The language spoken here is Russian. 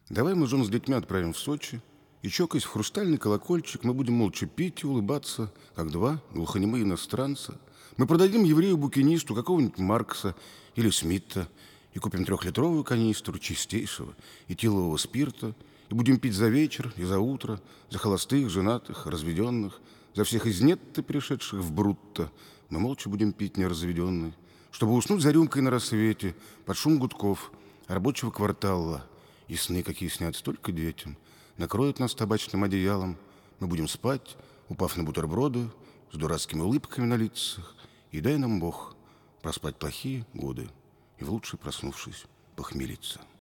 Давай мы жен с детьми отправим в Сочи, и, чокаясь в хрустальный колокольчик, мы будем молча пить и улыбаться, как два глухонемые иностранца. Мы продадим еврею-букинисту какого-нибудь Маркса или Смита и купим трехлитровую канистру чистейшего этилового спирта и будем пить за вечер и за утро, за холостых, женатых, разведенных, за всех из нетто пришедших в брутто. Мы молча будем пить неразведенный, чтобы уснуть за рюмкой на рассвете под шум гудков рабочего квартала. И сны, какие снятся только детям, накроют нас табачным одеялом. Мы будем спать, упав на бутерброды, с дурацкими улыбками на лицах. И дай нам Бог проспать плохие годы и в лучше проснувшись похмелиться.